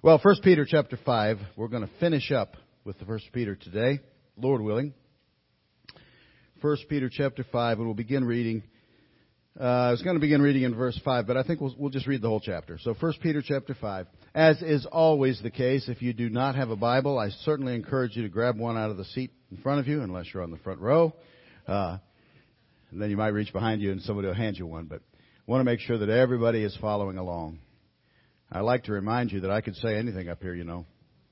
Well, 1 Peter chapter 5, we're going to finish up with the 1 Peter today, Lord willing. 1 Peter chapter 5, and we'll begin reading. I was going to begin reading in verse 5, but I think we'll just read the whole chapter. So 1 Peter chapter 5. As is always the case, if you do not have a Bible, I certainly encourage you to grab one out of the seat in front of you, unless you're on the front row. And then you might reach behind you and somebody will hand you one, but I want to make sure that everybody is following along. I like to remind you that I could say anything up here, you know.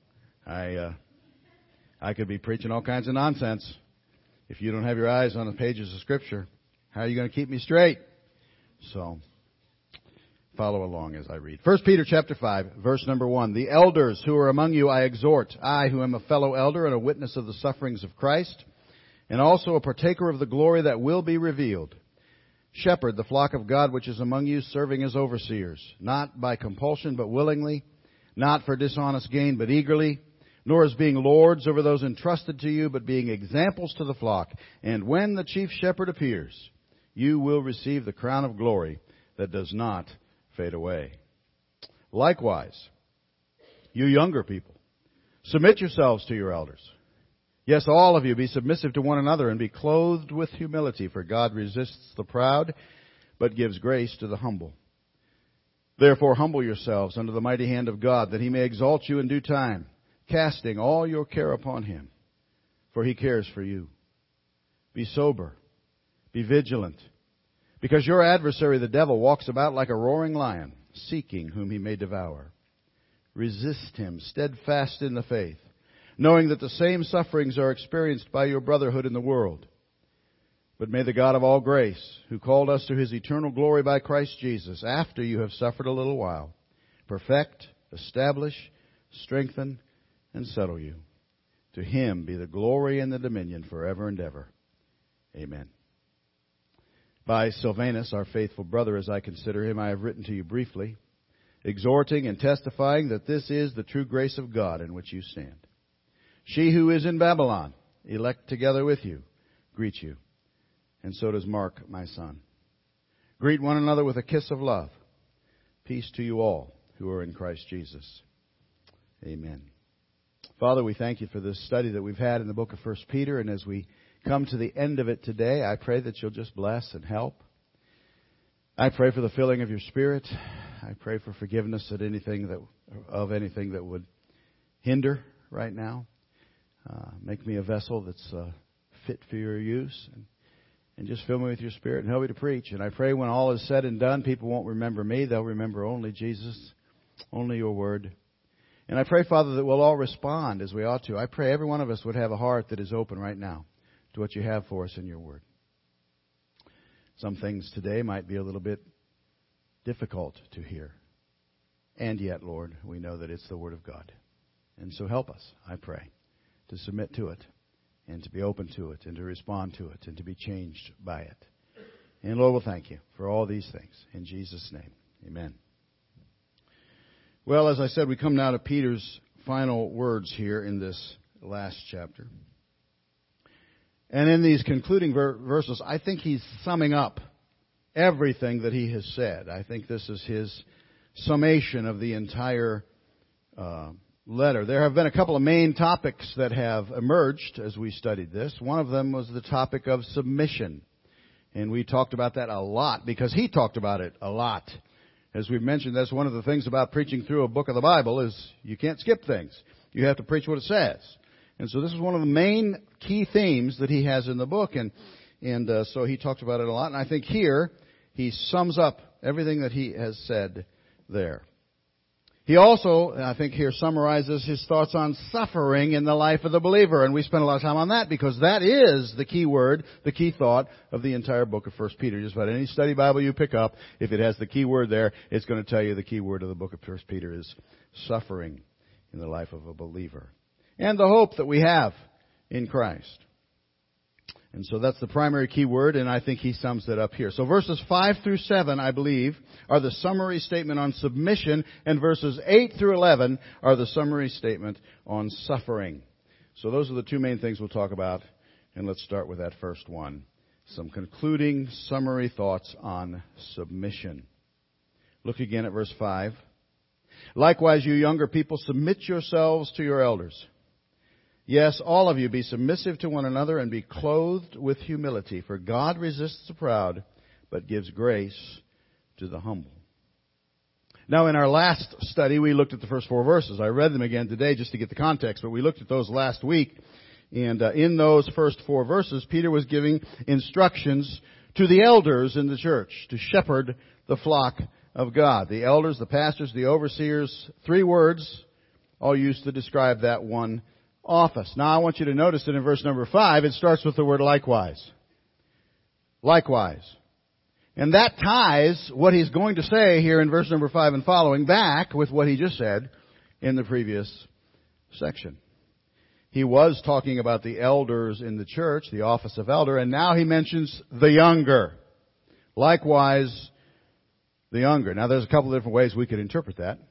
I could be preaching all kinds of nonsense. If you don't have your eyes on the pages of Scripture, how are you going to keep me straight? So, follow along as I read. 1 Peter chapter 5, verse number 1. The elders who are among you I exhort, I who am a fellow elder and a witness of the sufferings of Christ, and also a partaker of the glory that will be revealed. Shepherd the flock of God which is among you, serving as overseers, not by compulsion but willingly, not for dishonest gain but eagerly, nor as being lords over those entrusted to you, but being examples to the flock. And when the chief shepherd appears, you will receive the crown of glory that does not fade away. Likewise, you younger people, submit yourselves to your elders. Yes, all of you, be submissive to one another and be clothed with humility, for God resists the proud, but gives grace to the humble. Therefore, humble yourselves under the mighty hand of God, that He may exalt you in due time, casting all your care upon Him, for He cares for you. Be sober, be vigilant, because your adversary, the devil, walks about like a roaring lion, seeking whom he may devour. Resist him, steadfast in the faith, knowing that the same sufferings are experienced by your brotherhood in the world. But may the God of all grace, who called us to His eternal glory by Christ Jesus, after you have suffered a little while, perfect, establish, strengthen, and settle you. To Him be the glory and the dominion forever and ever. Amen. By Silvanus, our faithful brother, as I consider him, I have written to you briefly, exhorting and testifying that this is the true grace of God in which you stand. She who is in Babylon, elect together with you, greets you. And so does Mark, my son. Greet one another with a kiss of love. Peace to you all who are in Christ Jesus. Amen. Father, we thank you for this study that we've had in the book of 1 Peter. And as we come to the end of it today, I pray that you'll just bless and help. I pray for the filling of your Spirit. I pray for forgiveness of anything that would hinder right now. Make me a vessel that's fit for your use. And just fill me with your Spirit and help me to preach. And I pray when all is said and done, people won't remember me. They'll remember only Jesus, only your word. And I pray, Father, that we'll all respond as we ought to. I pray every one of us would have a heart that is open right now to what you have for us in your word. Some things today might be a little bit difficult to hear. And yet, Lord, we know that it's the word of God. And so help us, I pray, to submit to it and to be open to it and to respond to it and to be changed by it. And Lord, we'll thank you for all these things. In Jesus' name, amen. Well, as I said, we come now to Peter's final words here in this last chapter. And in these concluding verses, I think he's summing up everything that he has said. I think this is his summation of the entire letter. There have been a couple of main topics that have emerged as we studied this. One of them was the topic of submission. And we talked about that a lot because he talked about it a lot. As we've mentioned, that's one of the things about preaching through a book of the Bible is you can't skip things. You have to preach what it says. And so this is one of the main key themes that he has in the book. And so he talked about it a lot. And I think here he sums up everything that he has said there. He also, I think here, summarizes his thoughts on suffering in the life of the believer. And we spent a lot of time on that because that is the key word, the key thought of the entire book of 1 Peter. Just about any study Bible you pick up, if it has the key word there, it's going to tell you the key word of the book of 1 Peter is suffering in the life of a believer. And the hope that we have in Christ. And so that's the primary key word, and I think he sums it up here. So verses 5 through 7, I believe, are the summary statement on submission, and verses 8 through 11 are the summary statement on suffering. So those are the two main things we'll talk about, and let's start with that first one. Some concluding summary thoughts on submission. Look again at verse 5. Likewise, you younger people, submit yourselves to your elders. Yes, all of you, be submissive to one another and be clothed with humility. For God resists the proud, but gives grace to the humble. Now, in our last study, we looked at the first 4 verses. I read them again today just to get the context, but we looked at those last week. And in those first 4 verses, Peter was giving instructions to the elders in the church to shepherd the flock of God. The elders, the pastors, the overseers, 3 words all used to describe that one office. Now, I want you to notice that in verse number 5, it starts with the word likewise. Likewise. And that ties what he's going to say here in verse number 5 and following back with what he just said in the previous section. He was talking about the elders in the church, the office of elder, and now he mentions the younger. Likewise, the younger. Now, there's a couple of different ways we could interpret that.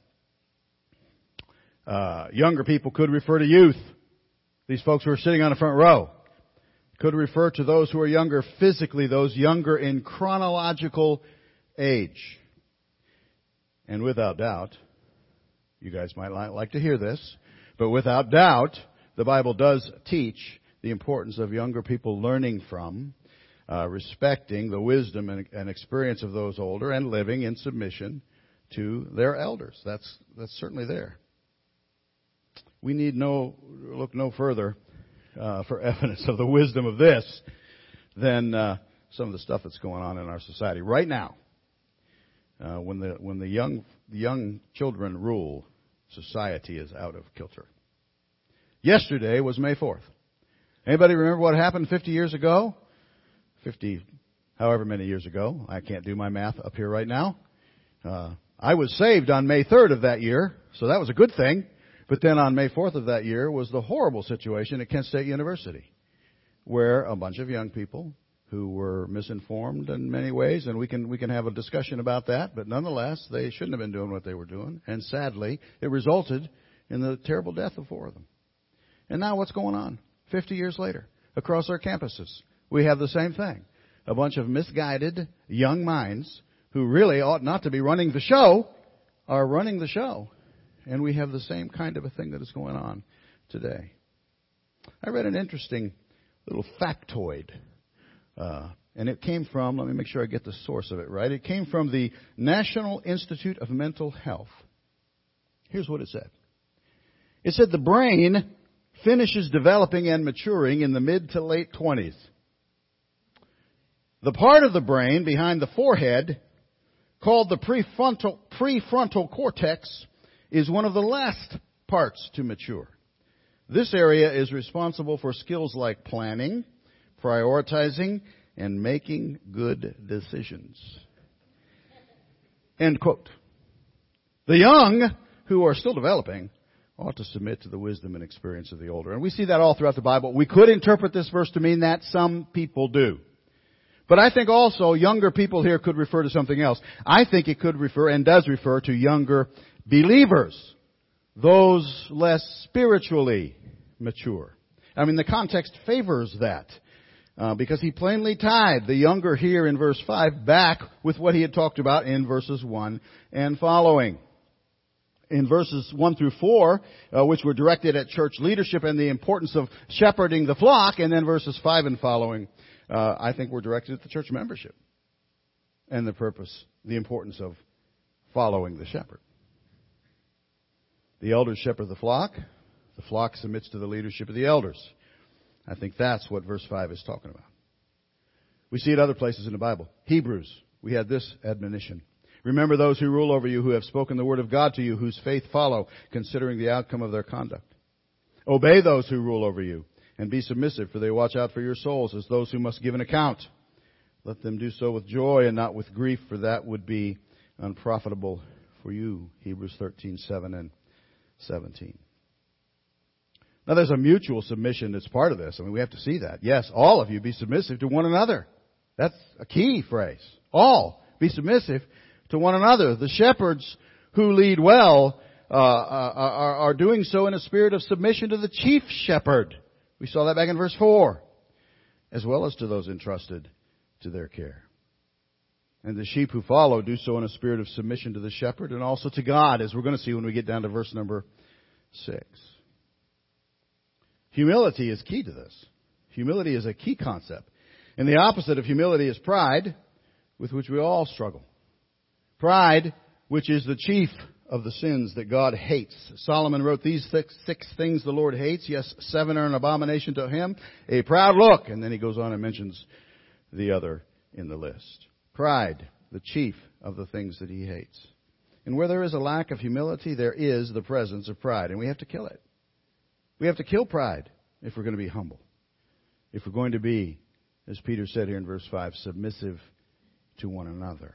Younger people could refer to youth. These folks who are sitting on the front row. Could refer to those who are younger physically, those younger in chronological age. And without doubt, you guys might like to hear this, but without doubt, the Bible does teach the importance of younger people learning from, respecting the wisdom and experience of those older, and living in submission to their elders. That's certainly there. We need look no further for evidence of the wisdom of this than some of the stuff that's going on in our society right now. When the young children rule, society is out of kilter. Yesterday was May 4th. Anybody remember what happened 50 years ago? 50, however many years ago. I can't do my math up here right now. I was saved on May 3rd of that year, so that was a good thing. But then on May 4th of that year was the horrible situation at Kent State University, where a bunch of young people who were misinformed in many ways, and we can have a discussion about that, but nonetheless, they shouldn't have been doing what they were doing. And sadly, it resulted in the terrible death of 4 of them. And now what's going on 50 years later across our campuses? We have the same thing. A bunch of misguided young minds who really ought not to be running the show are running the show. And we have the same kind of a thing that is going on today. I read an interesting little factoid. And it came from, let me make sure I get the source of it right. It came from the National Institute of Mental Health. Here's what it said. It said the brain finishes developing and maturing in the mid to late 20s. The part of the brain behind the forehead, called the prefrontal cortex, is one of the last parts to mature. This area is responsible for skills like planning, prioritizing, and making good decisions. End quote. The young, who are still developing, ought to submit to the wisdom and experience of the older. And we see that all throughout the Bible. We could interpret this verse to mean that. Some people do. But I think also younger people here could refer to something else. I think it could refer, and does refer, to younger believers, those less spiritually mature. I mean, the context favors that because he plainly tied the younger here in verse 5 back with what he had talked about in verses 1 and following. In verses 1 through 4, which were directed at church leadership and the importance of shepherding the flock, and then verses 5 and following, I think were directed at the church membership and the importance of following the shepherd. The elders shepherd the flock submits to the leadership of the elders. I think that's what verse 5 is talking about. We see it other places in the Bible. Hebrews, we had this admonition. Remember those who rule over you, who have spoken the word of God to you, whose faith follow, considering the outcome of their conduct. Obey those who rule over you, and be submissive, for they watch out for your souls as those who must give an account. Let them do so with joy and not with grief, for that would be unprofitable for you. Hebrews 13:7 and 17. Now there's a mutual submission that's part of this. I mean, we have to see that. Yes, all of you be submissive to one another. That's a key phrase. All be submissive to one another. The shepherds who lead well are doing so in a spirit of submission to the chief shepherd. We saw that back in verse 4. As well as to those entrusted to their care. And the sheep who follow do so in a spirit of submission to the shepherd and also to God, as we're going to see when we get down to verse number 6. Humility is key to this. Humility is a key concept. And the opposite of humility is pride, with which we all struggle. Pride, which is the chief of the sins that God hates. Solomon wrote these six things the Lord hates. Yes, 7 are an abomination to him. A proud look. And then he goes on and mentions the other in the list. Pride, the chief of the things that he hates. And where there is a lack of humility, there is the presence of pride. And we have to kill it. We have to kill pride if we're going to be humble. If we're going to be, as Peter said here in verse 5, submissive to one another.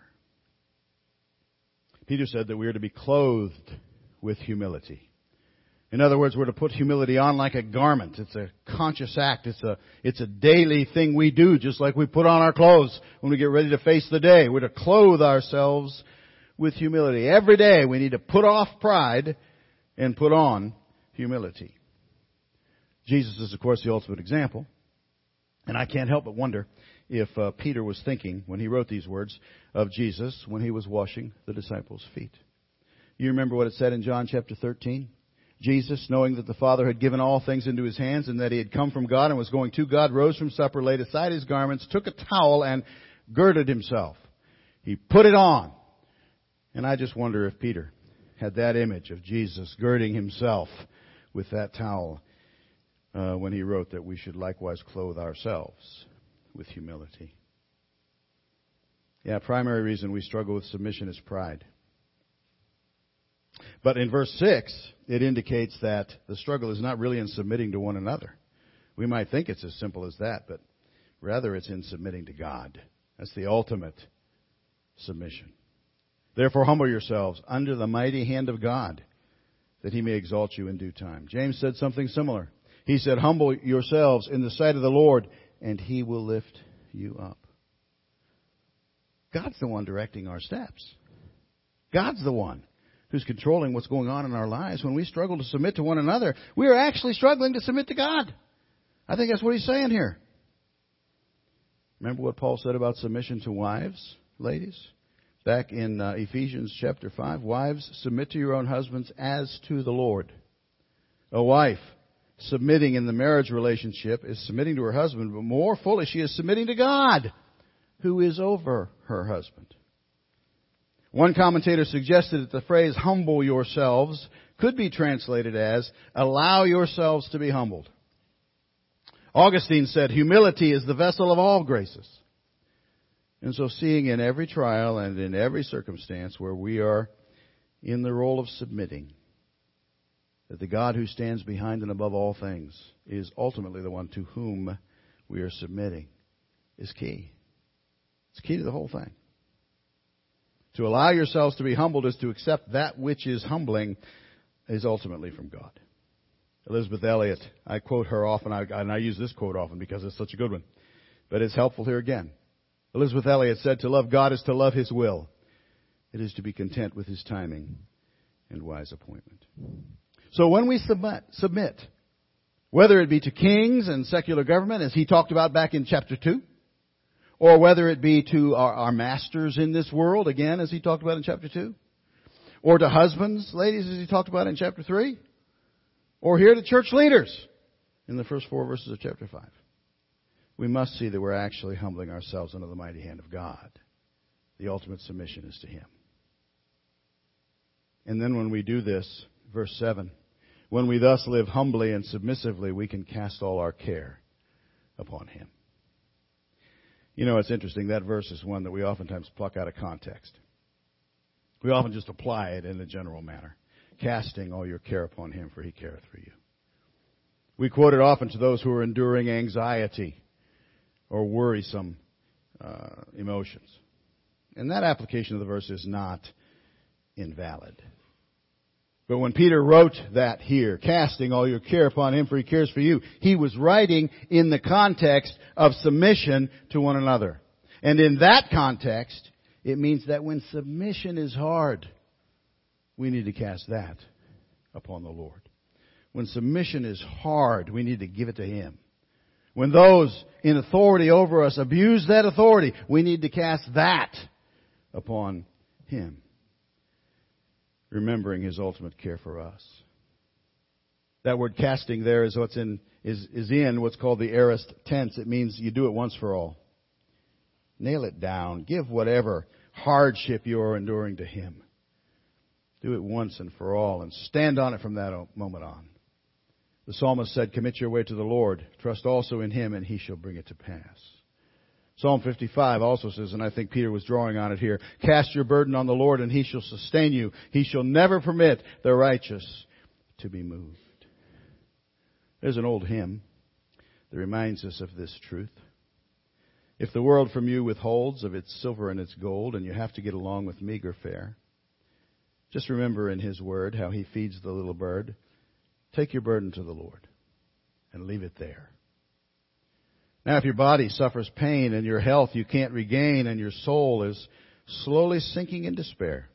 Peter said that we are to be clothed with humility. In other words, we're to put humility on like a garment. It's a conscious act. It's a daily thing we do, just like we put on our clothes when we get ready to face the day. We're to clothe ourselves with humility. Every day we need to put off pride and put on humility. Jesus is, of course, the ultimate example. And I can't help but wonder if Peter was thinking, when he wrote these words, of Jesus when he was washing the disciples' feet. You remember what it said in John chapter 13? Jesus, knowing that the Father had given all things into his hands and that he had come from God and was going to God, rose from supper, laid aside his garments, took a towel, and girded himself. He put it on. And I just wonder if Peter had that image of Jesus girding himself with that towel when he wrote that we should likewise clothe ourselves with humility. Yeah, primary reason we struggle with submission is pride. But in verse 6, it indicates that the struggle is not really in submitting to one another. We might think it's as simple as that, but rather it's in submitting to God. That's the ultimate submission. Therefore, humble yourselves under the mighty hand of God, that he may exalt you in due time. James said something similar. He said, humble yourselves in the sight of the Lord, and he will lift you up. God's the one directing our steps. God's the one who's controlling what's going on in our lives. When we struggle to submit to one another, we are actually struggling to submit to God. I think that's what he's saying here. Remember what Paul said about submission to wives, ladies? Back in Ephesians chapter 5, wives, submit to your own husbands as to the Lord. A wife submitting in the marriage relationship is submitting to her husband, but more fully she is submitting to God, who is over her husband. One commentator suggested that the phrase, humble yourselves, could be translated as, allow yourselves to be humbled. Augustine said, humility is the vessel of all graces. And so seeing in every trial and in every circumstance where we are in the role of submitting, that the God who stands behind and above all things is ultimately the one to whom we are submitting, is key. It's key to the whole thing. To allow yourselves to be humbled is to accept that which is humbling is ultimately from God. Elizabeth Elliot, I quote her often, and I use this quote often because it's such a good one. But it's helpful here again. Elizabeth Elliot said, to love God is to love his will. It is to be content with his timing and wise appointment. So when we submit, whether it be to kings and secular government, as he talked about back in chapter 2, or whether it be to our masters in this world, again, as he talked about in chapter 2, or to husbands, ladies, as he talked about in chapter 3, or here to church leaders in the first 4 verses of chapter 5. We must see that we're actually humbling ourselves under the mighty hand of God. The ultimate submission is to him. And then when we do this, verse 7, when we thus live humbly and submissively, we can cast all our care upon him. You know, it's interesting. That verse is one that we oftentimes pluck out of context. We often just apply it in a general manner. Casting all your care upon him, for he careth for you. We quote it often to those who are enduring anxiety or worrisome emotions. And that application of the verse is not invalid. But when Peter wrote that here, casting all your care upon him, for he cares for you, he was writing in the context of submission to one another. And in that context, it means that when submission is hard, we need to cast that upon the Lord. When submission is hard, we need to give it to him. When those in authority over us abuse that authority, we need to cast that upon Him, remembering His ultimate care for us. That word casting there is in what's called the aorist tense. It means you do it once for all. Nail it down. Give whatever hardship you are enduring to Him. Do it once and for all and stand on it from that moment on. The psalmist said, commit your way to the Lord. Trust also in Him and He shall bring it to pass. Psalm 55 also says, and I think Peter was drawing on it here, cast your burden on the Lord and He shall sustain you. He shall never permit the righteous to be moved. There's an old hymn that reminds us of this truth. If the world from you withholds of its silver and its gold, and you have to get along with meager fare, just remember in His word how He feeds the little bird. Take your burden to the Lord and leave it there. Now, if your body suffers pain and your health you can't regain and your soul is slowly sinking in despair,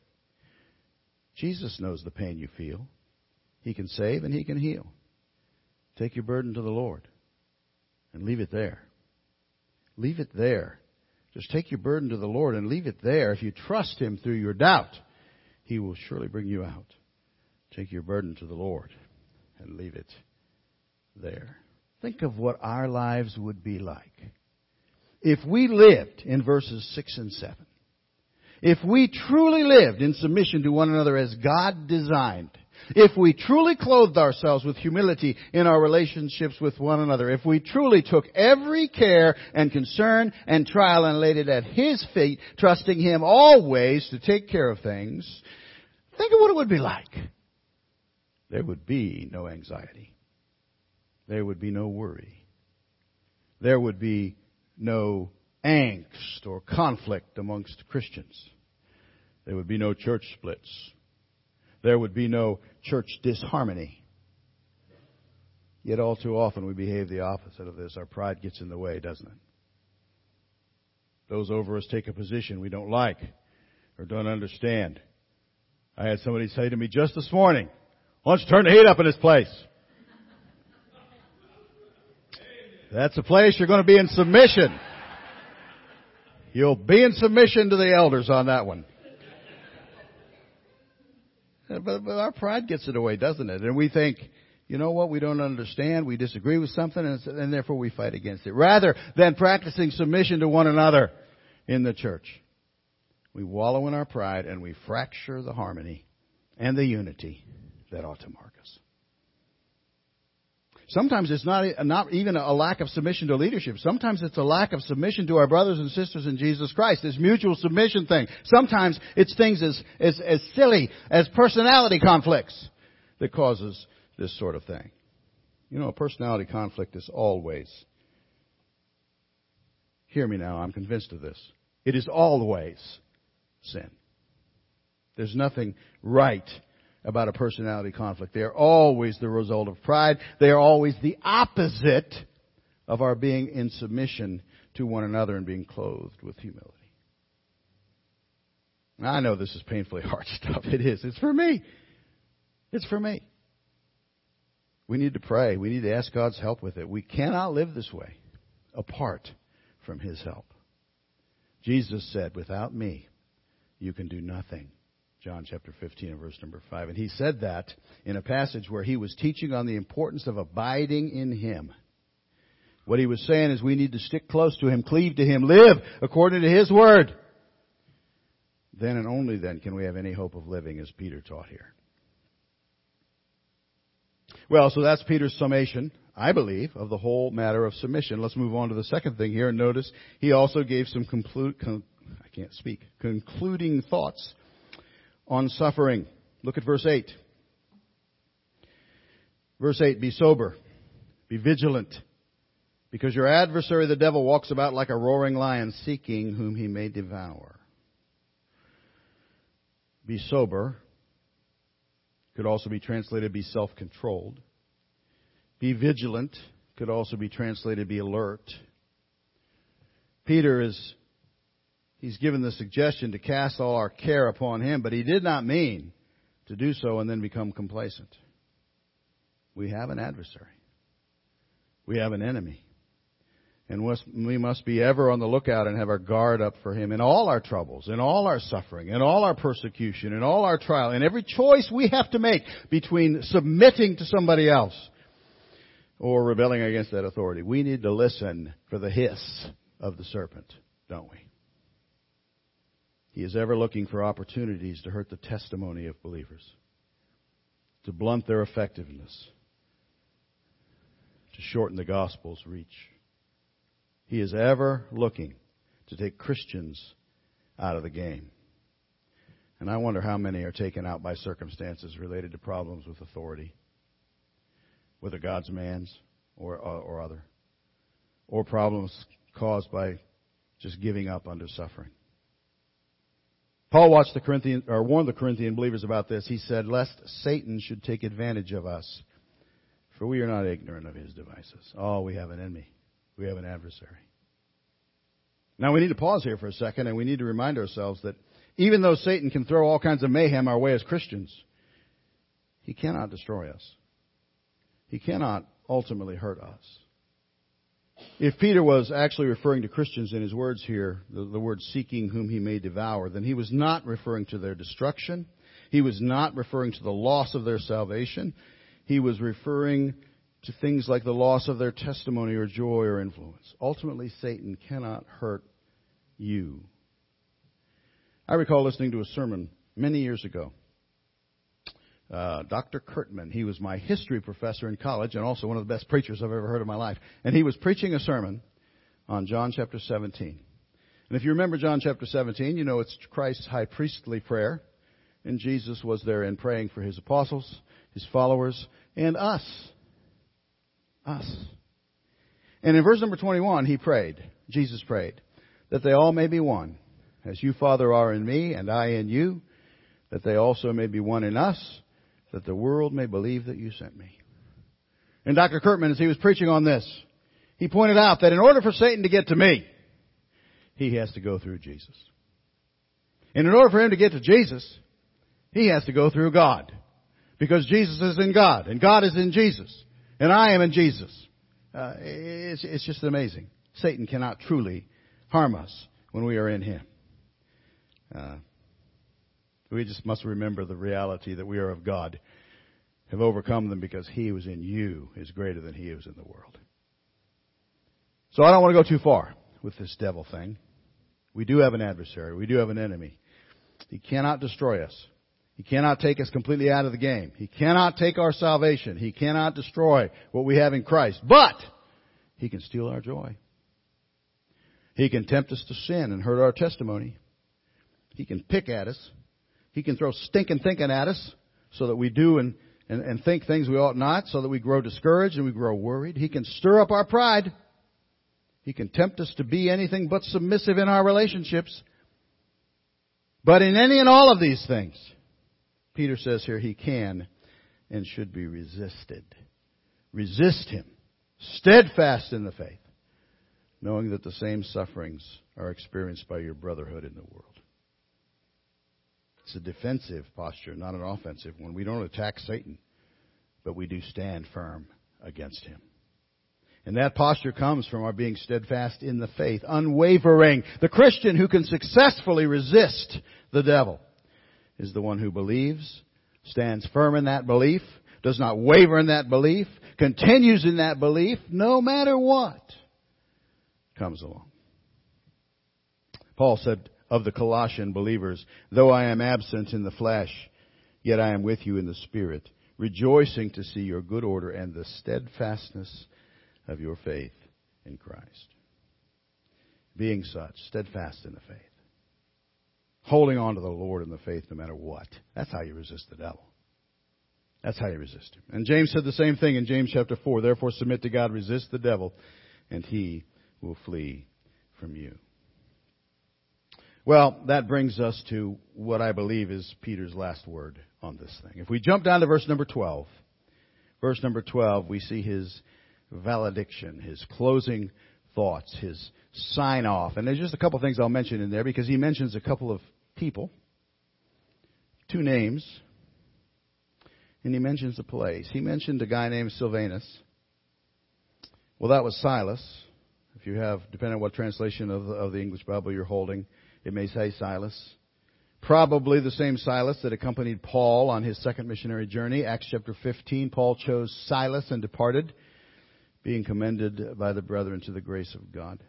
Jesus knows the pain you feel. He can save and He can heal. Take your burden to the Lord and leave it there. Leave it there. Just take your burden to the Lord and leave it there. If you trust Him through your doubt, He will surely bring you out. Take your burden to the Lord and leave it there. Think of what our lives would be like if we lived in verses 6 and 7. If we truly lived in submission to one another as God designed. If we truly clothed ourselves with humility in our relationships with one another. If we truly took every care and concern and trial and laid it at His feet, trusting Him always to take care of things. Think of what it would be like. There would be no anxiety. There would be no worry. There would be no angst or conflict amongst Christians. There would be no church splits. There would be no church disharmony. Yet all too often we behave the opposite of this. Our pride gets in the way, doesn't it? Those over us take a position we don't like or don't understand. I had somebody say to me just this morning, why don't you turn the heat up in this place? That's a place you're going to be in submission. You'll be in submission to the elders on that one. But our pride gets in the way, doesn't it? And we think, you know what, we don't understand, we disagree with something, and therefore we fight against it. Rather than practicing submission to one another in the church, we wallow in our pride and we fracture the harmony and the unity that ought to mark us. Sometimes it's not even a lack of submission to leadership. Sometimes it's a lack of submission to our brothers and sisters in Jesus Christ. This mutual submission thing. Sometimes it's things as silly as personality conflicts that causes this sort of thing. You know, a personality conflict is always, hear me now, I'm convinced of this. It is always sin. There's nothing right about a personality conflict. They are always the result of pride. They are always the opposite of our being in submission to one another and being clothed with humility. Now, I know this is painfully hard stuff. It is. It's for me. It's for me. We need to pray. We need to ask God's help with it. We cannot live this way apart from His help. Jesus said, without me, you can do nothing. John chapter 15 and verse number 5. And He said that in a passage where He was teaching on the importance of abiding in Him. What He was saying is we need to stick close to Him, cleave to Him, live according to His Word. Then and only then can we have any hope of living as Peter taught here. Well, so that's Peter's summation, I believe, of the whole matter of submission. Let's move on to the second thing here. And notice he also gave some concluding thoughts on suffering. Look at verse 8. Verse 8, be sober, be vigilant, because your adversary the devil walks about like a roaring lion seeking whom he may devour. Be sober could also be translated be self-controlled. Be vigilant could also be translated be alert. Peter he's given the suggestion to cast all our care upon Him, but he did not mean to do so and then become complacent. We have an adversary. We have an enemy. And we must be ever on the lookout and have our guard up for Him in all our troubles, in all our suffering, in all our persecution, in all our trial, in every choice we have to make between submitting to somebody else or rebelling against that authority. We need to listen for the hiss of the serpent, don't we? He is ever looking for opportunities to hurt the testimony of believers, to blunt their effectiveness, to shorten the gospel's reach. He is ever looking to take Christians out of the game. And I wonder how many are taken out by circumstances related to problems with authority, whether God's man's or other, or problems caused by just giving up under suffering. Paul warned the Corinthian believers about this. He said, lest Satan should take advantage of us, for we are not ignorant of his devices. Oh, we have an enemy. We have an adversary. Now we need to pause here for a second, and we need to remind ourselves that even though Satan can throw all kinds of mayhem our way as Christians, he cannot destroy us. He cannot ultimately hurt us. If Peter was actually referring to Christians in his words here, the word seeking whom he may devour, then he was not referring to their destruction. He was not referring to the loss of their salvation. He was referring to things like the loss of their testimony or joy or influence. Ultimately, Satan cannot hurt you. I recall listening to a sermon many years ago. Dr. Kurtman, he was my history professor in college and also one of the best preachers I've ever heard in my life. And he was preaching a sermon on John chapter 17. And if you remember John chapter 17, you know it's Christ's high priestly prayer. And Jesus was therein praying for his apostles, his followers, and us. Us. And in verse number 21, Jesus prayed, that they all may be one, as you, Father, are in me, and I in you, that they also may be one in us, that the world may believe that you sent me. And Dr. Kurtman, as he was preaching on this, he pointed out that in order for Satan to get to me, he has to go through Jesus. And in order for him to get to Jesus, he has to go through God. Because Jesus is in God, and God is in Jesus, and I am in Jesus. It's just amazing. Satan cannot truly harm us when we are in him. We just must remember the reality that we are of God, have overcome them because he who is in you is greater than he who is in the world. So I don't want to go too far with this devil thing. We do have an adversary. We do have an enemy. He cannot destroy us. He cannot take us completely out of the game. He cannot take our salvation. He cannot destroy what we have in Christ. But he can steal our joy. He can tempt us to sin and hurt our testimony. He can pick at us. He can throw stinking thinking at us so that we do and think things we ought not, so that we grow discouraged and we grow worried. He can stir up our pride. He can tempt us to be anything but submissive in our relationships. But in any and all of these things, Peter says here, he can and should be resisted. Resist him, steadfast in the faith, knowing that the same sufferings are experienced by your brotherhood in the world. It's a defensive posture, not an offensive one. We don't attack Satan, but we do stand firm against him. And that posture comes from our being steadfast in the faith, unwavering. The Christian who can successfully resist the devil is the one who believes, stands firm in that belief, does not waver in that belief, continues in that belief, no matter what comes along. Paul said of the Colossian believers, though I am absent in the flesh, yet I am with you in the spirit, rejoicing to see your good order and the steadfastness of your faith in Christ. Being such, steadfast in the faith. Holding on to the Lord in the faith no matter what. That's how you resist the devil. That's how you resist him. And James said the same thing in James chapter 4. Therefore submit to God, resist the devil, and he will flee from you. Well, that brings us to what I believe is Peter's last word on this thing. If we jump down to verse number 12, we see his valediction, his closing thoughts, his sign off. And there's just a couple of things I'll mention in there because he mentions a couple of people, two names, and he mentions a place. He mentioned a guy named Silvanus. Well, that was Silas, If you have, depending on what translation of the English Bible you're holding, it may say Silas. Probably the same Silas that accompanied Paul on his second missionary journey. Acts chapter 15, Paul chose Silas and departed, being commended by the brethren to the grace of God.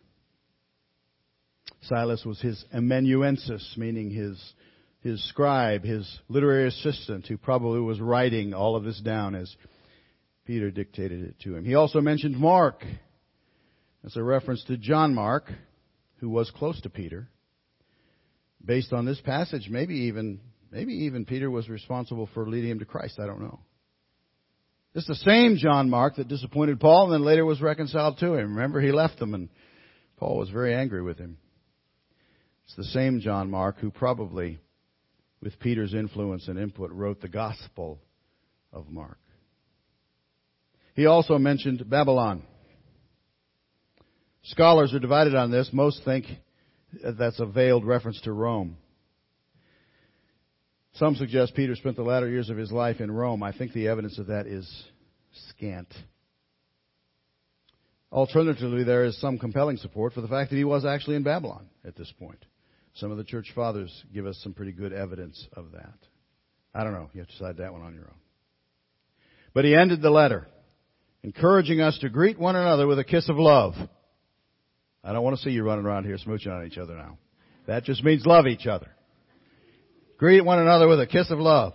Silas was his amanuensis, meaning his scribe, his literary assistant, who probably was writing all of this down as Peter dictated it to him. He also mentioned Mark. That's a reference to John Mark, who was close to Peter. Based on this passage, maybe even Peter was responsible for leading him to Christ. I don't know. It's the same John Mark that disappointed Paul and then later was reconciled to him. Remember, he left them and Paul was very angry with him. It's the same John Mark who probably, with Peter's influence and input, wrote the Gospel of Mark. He also mentioned Babylon. Scholars are divided on this. Most think that's a veiled reference to Rome. Some suggest Peter spent the latter years of his life in Rome. I think the evidence of that is scant. Alternatively, there is some compelling support for the fact that he was actually in Babylon at this point. Some of the church fathers give us some pretty good evidence of that. I don't know. You have to decide that one on your own. But he ended the letter, encouraging us to greet one another with a kiss of love. I don't want to see you running around here smooching on each other now. That just means love each other. Greet one another with a kiss of love.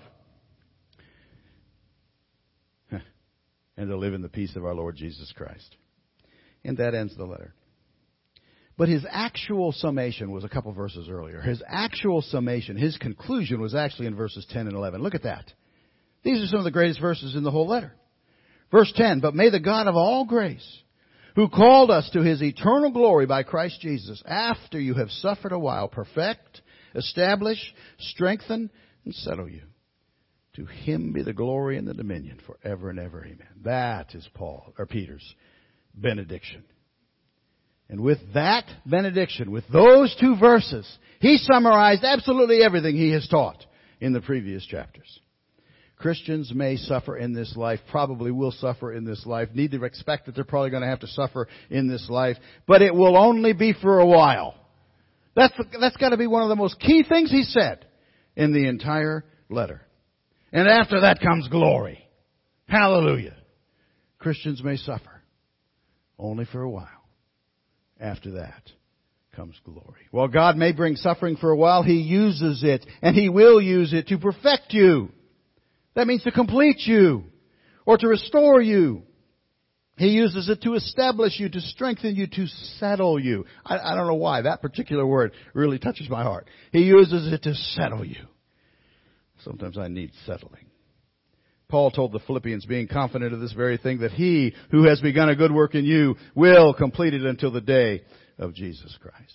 And to live in the peace of our Lord Jesus Christ. And that ends the letter. But his actual summation was a couple verses earlier. His actual summation, his conclusion was actually in verses 10 and 11. Look at that. These are some of the greatest verses in the whole letter. Verse 10, but may the God of all grace, who called us to his eternal glory by Christ Jesus, after you have suffered a while, perfect, establish, strengthen, and settle you. To him be the glory and the dominion forever and ever. Amen. That is Peter's benediction. And with that benediction, with those two verses, he summarized absolutely everything he has taught in the previous chapters. Christians may suffer in this life, probably will suffer in this life, need to expect that they're probably going to have to suffer in this life, but it will only be for a while. That's got to be one of the most key things he said in the entire letter. And after that comes glory. Hallelujah. Christians may suffer only for a while. After that comes glory. While God may bring suffering for a while, he uses it, and he will use it to perfect you. That means to complete you, or to restore you. He uses it to establish you, to strengthen you, to settle you. I don't know why. That particular word really touches my heart. He uses it to settle you. Sometimes I need settling. Paul told the Philippians, being confident of this very thing, that he who has begun a good work in you will complete it until the day of Jesus Christ.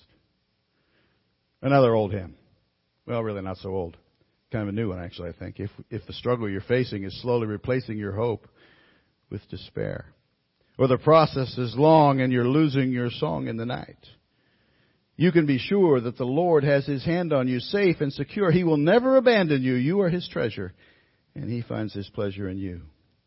Another old hymn. Well, really not so old. Kind of a new one, actually, I think. If the struggle you're facing is slowly replacing your hope with despair, or the process is long and you're losing your song in the night, you can be sure that the Lord has his hand on you, safe and secure. He will never abandon you. You are his treasure, and he finds his pleasure in you.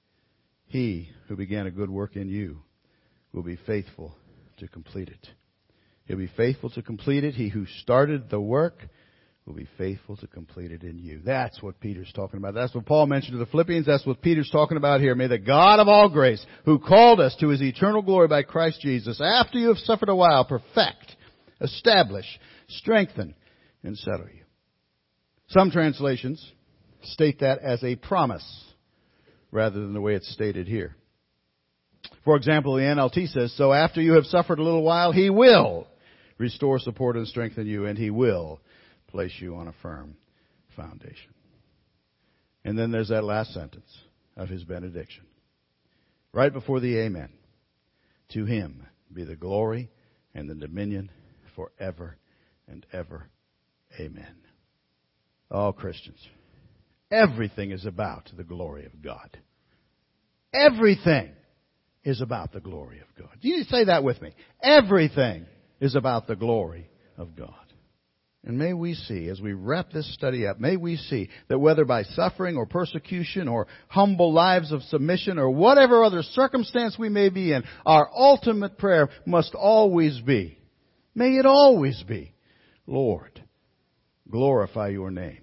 He who began a good work in you will be faithful to complete it. He'll be faithful to complete it. He who started the work will be faithful to complete it in you. That's what Peter's talking about. That's what Paul mentioned to the Philippians. That's what Peter's talking about here. May the God of all grace, who called us to his eternal glory by Christ Jesus, after you have suffered a while, perfect, establish, strengthen, and settle you. Some translations state that as a promise rather than the way it's stated here. For example, the NLT says, so after you have suffered a little while, he will restore, support, and strengthen you, and he will place you on a firm foundation. And then there's that last sentence of his benediction. Right before the amen. To him be the glory and the dominion forever and ever. Amen. Oh, Christians, everything is about the glory of God. Everything is about the glory of God. You say that with me. Everything is about the glory of God. And may we see, as we wrap this study up, may we see that whether by suffering or persecution or humble lives of submission or whatever other circumstance we may be in, our ultimate prayer must always be, may it always be, Lord, glorify your name.